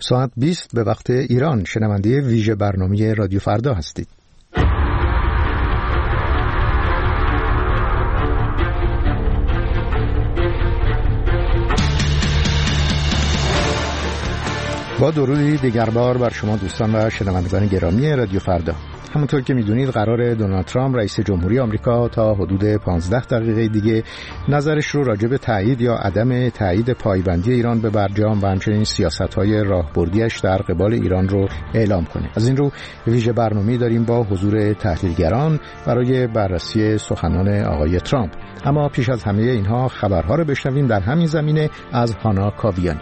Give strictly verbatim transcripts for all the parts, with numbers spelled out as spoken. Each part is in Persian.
ساعت بیست به وقت ایران شنونده ویژه برنامه رادیو فردا هستید. با درودی دیگر بار بر شما دوستان و شنوندگان گرامی رادیو فردا. همونطور که میدونید قرار دونالد ترامپ رئیس جمهوری آمریکا تا حدود پانزده دقیقه دیگه نظرش رو راجع به تایید یا عدم تایید پایبندی ایران به برجام و همچنین سیاست‌های راهبردیش در قبال ایران رو اعلام کنه. از این رو ویژه برنامه‌ای داریم با حضور تحلیلگران برای بررسی سخنان آقای ترامپ. اما پیش از همه اینها خبرها رو بشنویم در همین زمینه از هانا کاویانی.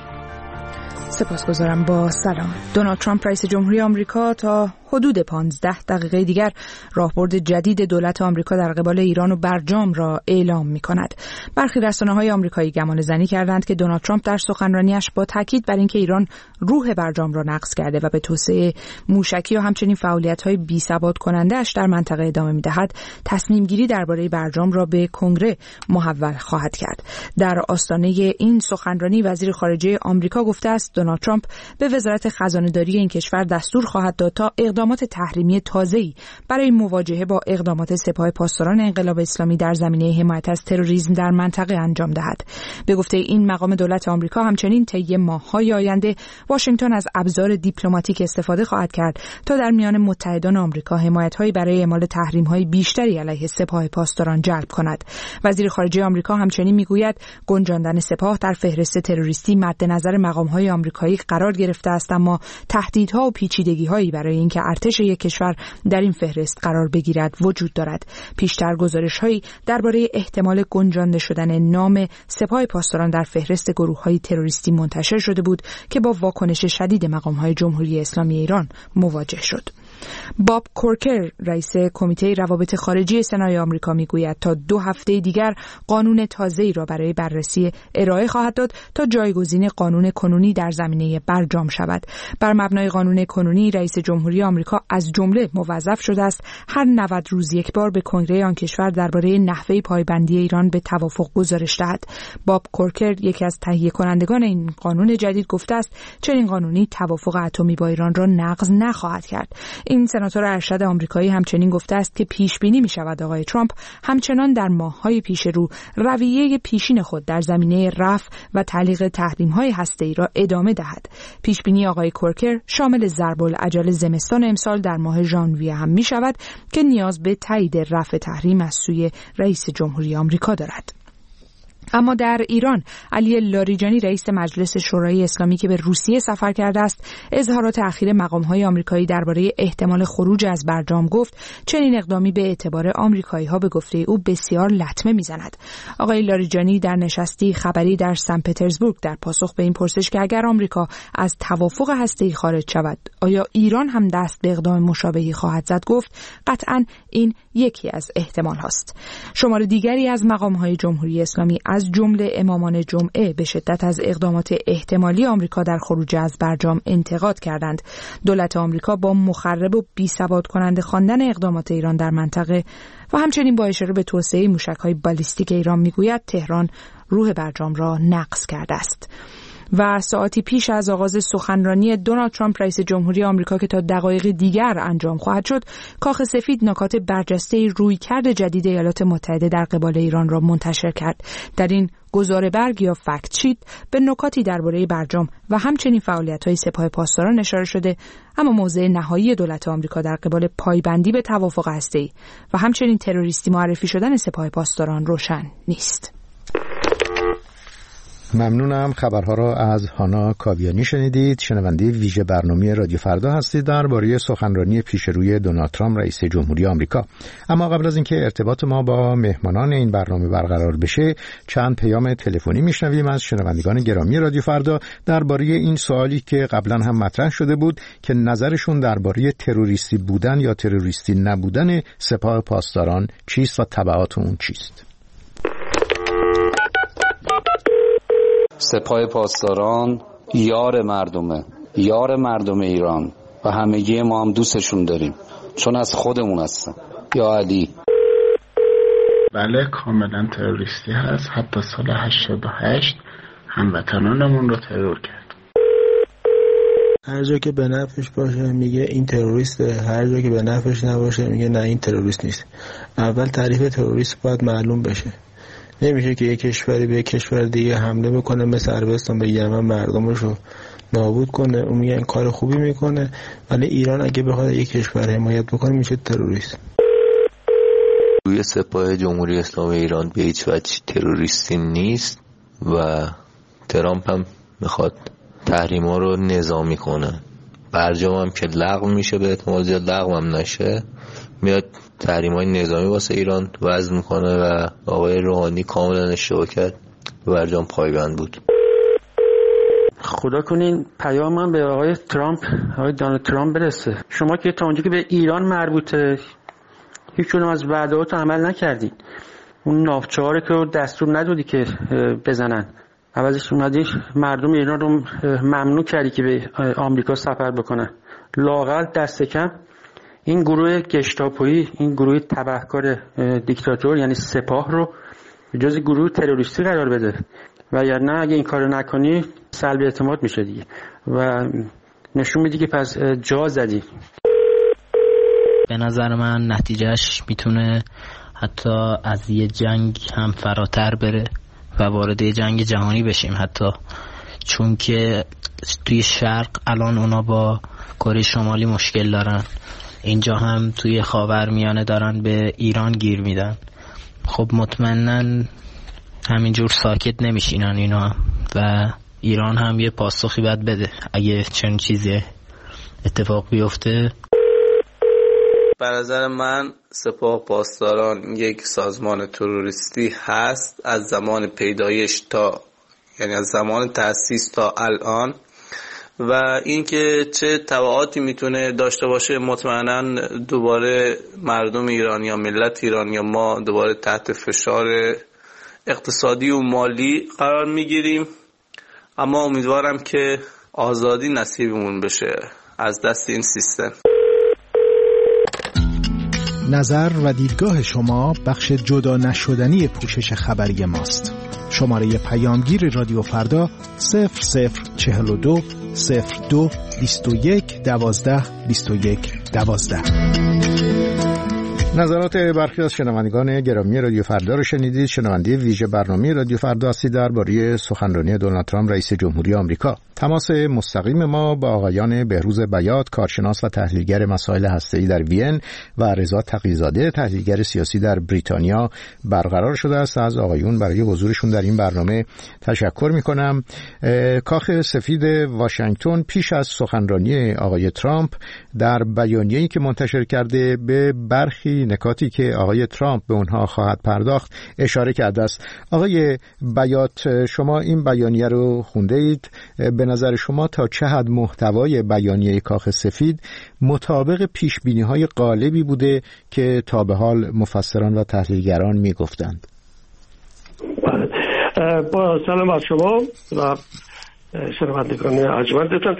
سپاسگزارم. با سلام. دونالد ترامپ رئیس جمهوری آمریکا تا حدود پانزده دقیقه دیگر راهبرد جدید دولت آمریکا در قبال ایران و برجام را اعلام می‌کند. برخی رسانه‌های آمریکایی گمانه‌زنی کردند که دونالد ترامپ در سخنرانیش با تاکید بر اینکه ایران روح برجام را نقض کرده و به توسعه موشکی و همچنین فعالیت‌های بی‌ثبات کننده‌اش در منطقه ادامه می‌دهد، تصمیم‌گیری درباره برجام را به کنگره محول خواهد کرد. در آستانه این سخنرانی وزیر خارجه آمریکا گفته است دونالد ترامپ به وزارت خزانه‌داری این کشور دستور خواهد داد تا اقدامات تحریمی تازه‌ای برای مواجهه با اقدامات سپاه پاسداران انقلاب اسلامی در زمینه حمایت از تروریسم در منطقه انجام دهد. به گفته این مقام دولت آمریکا همچنین طی ماه‌های آینده واشنگتن از ابزار دیپلماتیک استفاده خواهد کرد تا در میان متحدان آمریکا حمایت‌هایی برای اعمال تحریم‌های بیشتری علیه سپاه پاسداران جلب کند. وزیر خارجه آمریکا همچنین می‌گوید گنجاندن سپاه در فهرست تروریستی مد نظر مقام‌های آمریکایی قرار گرفته است، اما تهدیدها و پیچیدگی‌هایی برای اینکه ارتش یک کشور در این فهرست قرار بگیرد وجود دارد. پیشتر گزارش‌هایی درباره احتمال گنجانده شدن نام سپاه پاسداران در فهرست گروه‌های تروریستی منتشر شده بود که با واکنش شدید مقام‌های جمهوری اسلامی ایران مواجه شد. باب کورکر رئیس کمیته روابط خارجی سنای آمریکا میگوید تا دو هفته دیگر قانون تازه‌ای را برای بررسی ارائه خواهد داد تا جایگزین قانون کنونی در زمینه برجام شود. بر مبنای قانون کنونی رئیس جمهوری آمریکا از جمله موظف شده است هر نود روز یک بار به کنگره آن کشور درباره نحوه پایبندی ایران به توافق گزارش دهد. باب کورکر یکی از تهیه کنندگان این قانون جدید گفته است چنین قانونی توافق اتمی با ایران را نقض نخواهد کرد. این سناتور ارشد آمریکایی همچنین گفته است که پیش بینی می شود آقای ترامپ همچنان در ماه‌های پیش رو رویه پیشین خود در زمینه رفع و تعلیق تحریم‌های هسته‌ای را ادامه دهد. پیش بینی آقای کورکر شامل ضرب العجل زمستان امسال در ماه ژانویه هم می شود که نیاز به تایید رفع تحریم از سوی رئیس جمهوری آمریکا دارد. اما در ایران علی لاریجانی رئیس مجلس شورای اسلامی که به روسیه سفر کرده است اظهارات اخیر مقام‌های آمریکایی درباره احتمال خروج از برجام گفت چنین اقدامی به اعتبار آمریکایی‌ها به گفته او بسیار لطمه می‌زند. آقای لاریجانی در نشستی خبری در سن پترزبورگ در پاسخ به این پرسش که اگر آمریکا از توافق هسته‌ای خارج شود آیا ایران هم دست به اقدام مشابهی خواهد زد گفت قطعاً این یکی از احتمال هاست. شمار دیگری از مقام‌های جمهوری اسلامی از جمله امامان جمعه به شدت از اقدامات احتمالی آمریکا در خروج از برجام انتقاد کردند. دولت آمریکا با مخرب و بی‌ثبات کننده خواندن اقدامات ایران در منطقه و همچنین با اشاره به توسعه موشک‌های بالیستیک ایران میگوید تهران روح برجام را نقض کرده است. و ساعتی پیش از آغاز سخنرانی دونالد ترامپ رئیس جمهوری آمریکا که تا دقایق دیگر انجام خواهد شد، کاخ سفید نکات برجسته رویکرد جدید ایالات متحده در قبال ایران را منتشر کرد. در این گزاره برگ یا فکت شیت به نکاتی درباره برجام و همچنین فعالیت‌های سپاه پاسداران اشاره شده، اما موضع نهایی دولت آمریکا در قبال پایبندی به توافق هسته‌ای و همچنین تروریستی معرفی شدن سپاه پاسداران روشن نیست. ممنونم. خبرها را از هانا کاویانی شنیدید. شنونده ویژه برنامه رادیو فردا هستید درباره سخنرانی پیشروی دونالد ترامپ رئیس جمهوری آمریکا. اما قبل از اینکه ارتباط ما با مهمانان این برنامه برقرار بشه، چند پیام تلفنی میشنویم از شنوندگان گرامی رادیو فردا درباره این سوالی که قبلا هم مطرح شده بود که نظرشون درباره تروریستی بودن یا تروریستی نبودن سپاه پاسداران چیست و تبعات اون چیست. سپاه پاسداران یار مردمه، یار مردم ایران و همگی ما هم دوستشون داریم چون از خودمون هستن. یا علی. بله کاملا تروریستی هست. حتی سال هشتاد و هشت هموطنانمون رو ترور کرد. هر جا که به نفعش باشه میگه این تروریسته، هر جا که به نفعش نباشه میگه نه این تروریست نیست. اول تعریف تروریست باید معلوم بشه. نمیشه که یک کشوری به یک کشور دیگه حمله بکنه مثل عربستان به یمن مردمش رو نابود کنه، اون میگه این کار خوبی میکنه، ولی ایران اگه بخواد یک کشور حمایت بکنه میشه تروریست. روی سپاه جمهوری اسلامی ایران به هیچ وجه تروریستی نیست و ترامپ هم میخواد تحریما رو نظامی کنه. برجام هم که لغو میشه، به احتمال زیاد لغو هم نشه، میاد تحریم‌های نظامی واسه ایران وضع میکنه و آقای روحانی کاملا اشتباه کرد، برجام پایبند بود. خدا کنین پیامم به آقای ترامپ، آقای دونالد ترامپ برسه. شما که تا اونجا که به ایران مربوطه هیچ کدوم از وعده‌هات عمل نکردین. اون ناوچه‌ها که دستور ندادی که بزنن، عوضش اومدی مردم ایران رو ممنوع کردی که به آمریکا سفر بکنن. لااقل دست کم این گروه گشتاپویی، این گروه تبهکار دیکتاتور یعنی سپاه رو جز گروه تروریستی قرار بده، وگرنه اگه این کارو نکنی سلب اعتماد میشه دیگه و نشون میدی که پس جا زدی. به نظر من نتیجهش میتونه حتی از یه جنگ هم فراتر بره و وارد یه جنگ جهانی بشیم حتی، چون که توی شرق الان اونا با کره شمالی مشکل دارن، اینجا هم توی خاورمیانه دارن به ایران گیر میدن. خب مطمئناً همینجور ساکت نمیشینن اینا و ایران هم یه پاسخی باید بده اگه چنین چیزی اتفاق بیفته. به نظر من سپاه پاسداران یک سازمان تروریستی هست از زمان پیدایش تا یعنی از زمان تأسیس تا الان، و اینکه چه تبعاتی میتونه داشته باشه مطمئنا دوباره مردم ایران یا ملت ایران یا ما دوباره تحت فشار اقتصادی و مالی قرار میگیریم، اما امیدوارم که آزادی نصیبمون بشه از دست این سیستم. نظر و دیدگاه شما بخش جدا نشدنی پوشش خبری ماست. شماره پیامگیر رادیو فردا صفر صفر چهل و دو صفر دو بیست و یک دوازده بیست و یک دوازده. نظرات برخی از شنوندگان گرامی رادیو فردا رو شنیدید. شنونده ویژه برنامه رادیو فردا هستید درباره سخنرانی دونالد ترامپ رئیس جمهوری آمریکا. تماس مستقیم ما با آقایان بهروز بیات، کارشناس و تحلیلگر مسائل هسته‌ای در وین، و رضا تقی‌زاده، تحلیلگر سیاسی در بریتانیا برقرار شده است. از آقایون برای حضورشون در این برنامه تشکر می‌کنم. کاخ سفید واشنگتن پیش از سخنرانی آقای ترامپ در بیانیه‌ای که منتشر کرده به برخی نکاتی که آقای ترامپ به اونها خواهد پرداخت اشاره کرده است. آقای بیات، شما این بیانیه رو خونده اید. به نظر شما تا چه حد محتوای بیانیه کاخ سفید مطابق پیشبینی‌های غالبی بوده که تا به حال مفسران و تحلیلگران می‌گفتند؟ با سلام از شما و شنوندگان ارجمندتان.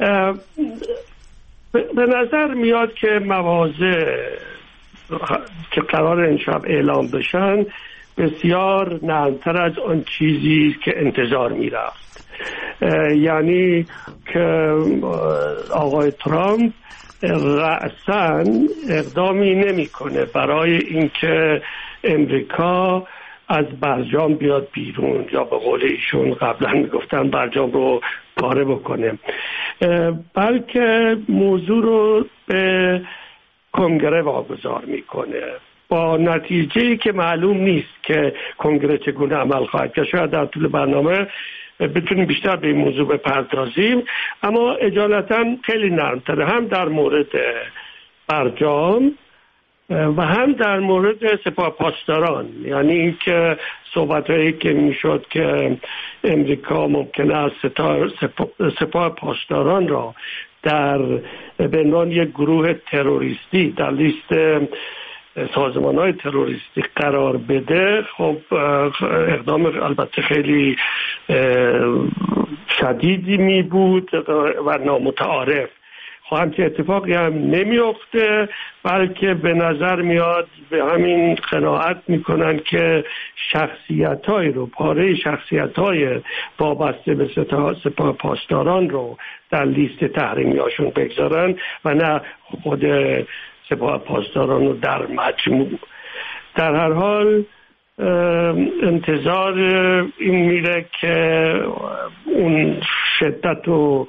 به نظر میاد که مواضع که قرار امشب اعلام بشن بسیار نرمتر از آن چیزی که انتظار میرفت. یعنی که آقای ترامپ رأساً اقدامی نمیکنه برای اینکه امریکا از برجام بیاد بیرون، یا به قول ایشون قبلا میگفتن برجام رو پاره بکنه، بلکه موضوع رو به کنگره واگذار میکنه با نتیجه‌ای که معلوم نیست که کنگره چگونه عمل خواهد کرد. شاید در طول برنامه بتونیم بیشتر به این موضوع بپردازیم، اما اجالتا خیلی نرم‌تره، هم در مورد برجام و هم در مورد سپاه پاسداران. یعنی اینکه صحبت‌هایی که میشد که امریکا ممکنه از سپاه پاسداران را در به عنوان یک گروه تروریستی در لیست سازمان‌های تروریستی قرار بده، خب اقدام البته خیلی شدیدی می بود و نامتعارف. همچه اتفاقی هم نمیفته، بلکه به نظر میاد به همین قناعت میکنن که شخصیت‌های رو، پاره شخصیت‌های وابسته به سپاه پاسداران رو در لیست تحریمی‌هاشون بگذارن و نه خود سپاه پاسداران رو در مجموع. در هر حال انتظار این میره که اون شدت و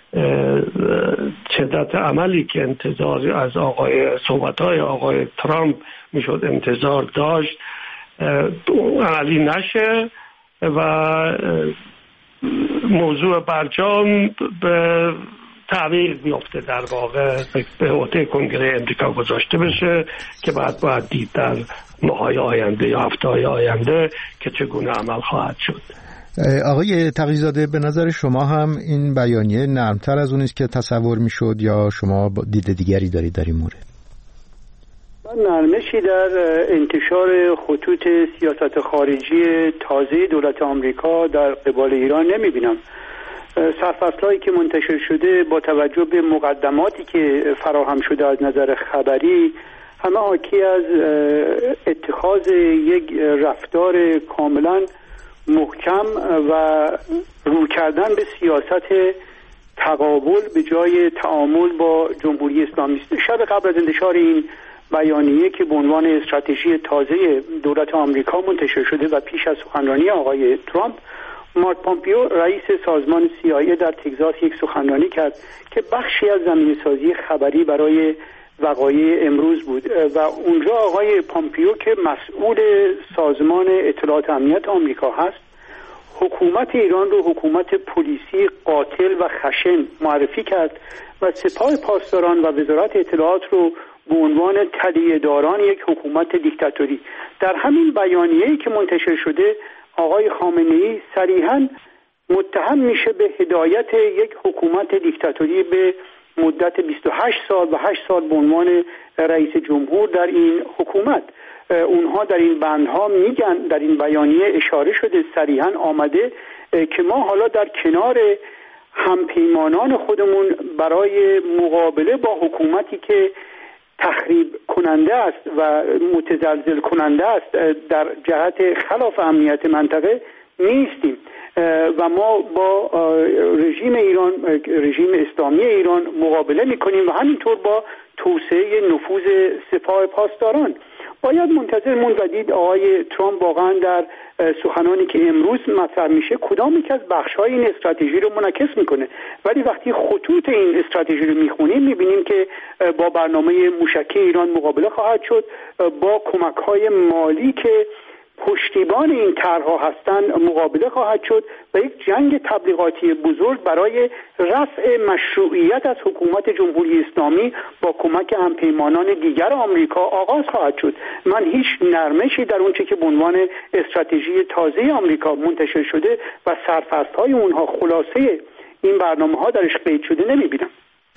شدت عملی که انتظار از آقای صحبت‌های آقای ترامپ میشد انتظار داشت عملی نشه و موضوع برجام به تعویق بیفته، در واقع به عهده کنگره امریکا گذاشته بشه که بعد باید دید در ماه‌های آینده یا هفته‌های آینده که چگونه عمل خواهد شد. آقای تقی‌زاده، به نظر شما هم این بیانیه نرمتر از اونیست که تصور میشد یا شما دید دیگری دارید در این مورد؟ من نرمشی در انتشار خطوط سیاست خارجی تازه دولت آمریکا در قبال ایران نمیبینم. سرفصل‌هایی که منتشر شده با توجه به مقدماتی که فراهم شده از نظر خبری همه حاکی از اتخاذ یک رفتار کاملا محکم و رو کردن به سیاست تقابل به جای تعامل با جمهوری اسلامی است. شب قبل از انتشار این بیانیه که به عنوان استراتژی تازه دولت آمریکا منتشر شده و پیش از سخنرانی آقای ترامپ، مارک پامپیو رئیس سازمان سی آی ای در تگزاس یک سخنرانی کرد که بخشی از زمینه‌سازی خبری برای وقایع امروز بود و اونجا آقای پامپیو که مسئول سازمان اطلاعات امنیت آمریکا هست، حکومت ایران رو حکومت پلیسی قاتل و خشن معرفی کرد و سپاه پاسداران و وزارت اطلاعات رو به عنوان تلیه‌داران یک حکومت دیکتاتوری. در همین بیانیه‌ای که منتشر شده آقای خامنه‌ای صریحاً متهم میشه به هدایت یک حکومت دیکتاتوری به مدت بیست و هشت سال و هشت سال به عنوان رئیس جمهور در این حکومت. اونها در این بندها میگن، در این بیانیه اشاره شده صریحاً آمده که ما حالا در کنار همپیمانان خودمون برای مقابله با حکومتی که تخریب کننده است و متزلزل کننده است در جهت خلاف امنیت منطقه نیستیم و ما با رژیم ایران، رژیم اسلامی ایران مقابله میکنیم و همینطور با توسعه نفوذ سپاه پاسداران. باید منتظر موند و دید آقای ترامپ واقعا در سخنانی که امروز مطرح میشه کدام یک از بخش‌های این استراتژی رو منعکس میکنه. ولی وقتی خطوط این استراتژی رو میخونیم میبینیم که با برنامه موشکی ایران مقابله خواهد شد، با کمک‌های مالی که پشتیبان این طرح‌ها هستند مقابله خواهد شد و یک جنگ تبلیغاتی بزرگ برای رفع مشروعیت از حکومت جمهوری اسلامی با کمک همپیمانان دیگر آمریکا آغاز خواهد شد. من هیچ نرمشی در اونچه که به عنوان استراتژی تازه آمریکا منتشر شده و سرفصل‌های اونها خلاصه این برنامه‌ها درش قید شده نمی‌بینم.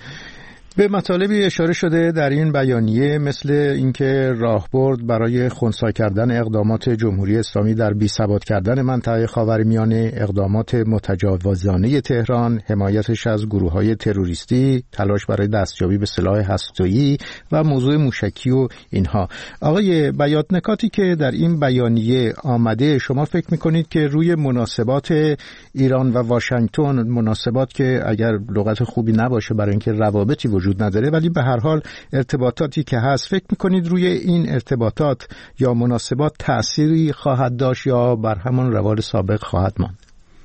به مطالبی اشاره شده در این بیانیه مثل اینکه راهبرد برای خنثی کردن اقدامات جمهوری اسلامی در بی‌ثبات کردن منطقه خاورمیانه، اقدامات متجاوزانه تهران، حمایتش از گروه‌های تروریستی، تلاش برای دستیابی به سلاح هسته‌ای و موضوع موشکی و اینها. آقای بیات، نکاتی که در این بیانیه آمده شما فکر می‌کنید که روی مناسبات ایران و واشنگتن، مناسبات که اگر لغت خوبی نباشه برای اینکه روابطی وجود نداره ولی به هر حال ارتباطاتی که هست، فکر میکنید روی این ارتباطات یا مناسبات تأثیری خواهد داشت یا بر همان روال سابق خواهد ماند؟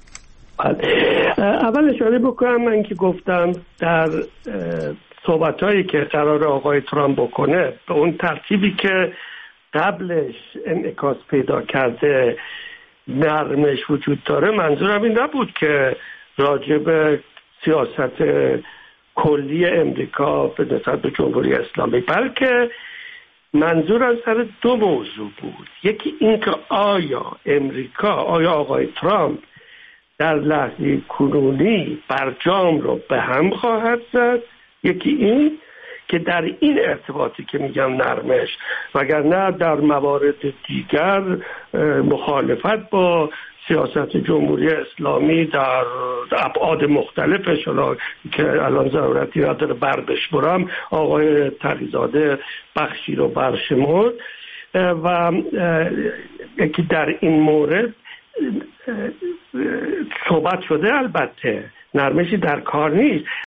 اول اشاره بکنم من که گفتم در صحبتایی که قرار آقای ترامپ بکنه به اون ترتیبی که قبلش انعکاس پیدا کرده نرمش وجود داره، منظورم این نبود که راجع به سیاست کلی امریکا به نسبت به جمهوری اسلامی، بلکه منظور از سر دو موضوع بود. یکی این که آیا امریکا، آیا آقای ترامپ در لحظه کنونی برجام رو به هم خواهد زد، یکی این که در این ارتباطی که میگم نرمش، وگرنه در موارد دیگر مخالفت با سیاست جمهوری اسلامی در ابعاد مختلفش که الان ضرورتی نداره بر بشمرم، آقای تقی‌زاده بخشی رو برشمرد و که در این مورد صحبت شده. البته نرمشی در کار نیست،